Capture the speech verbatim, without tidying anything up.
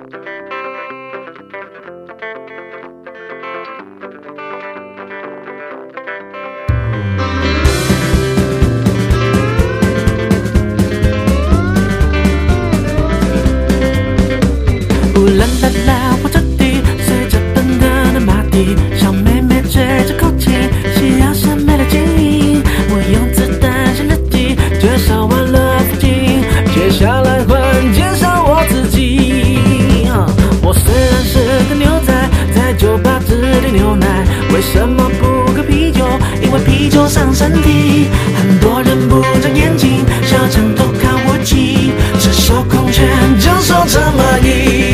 呜啦啦啦，火车底随着奔腾的马蹄，小妹妹吹着口琴，夕阳下美了剪影。我用子弹写日记，介绍完了附近，接下来换介绍我自己。我虽然是个牛仔，在酒吧只点牛奶，为什么不喝啤酒？因为啤酒伤身体。很多人不长眼睛，想墙头看我骑，赤手空拳，就手这么硬。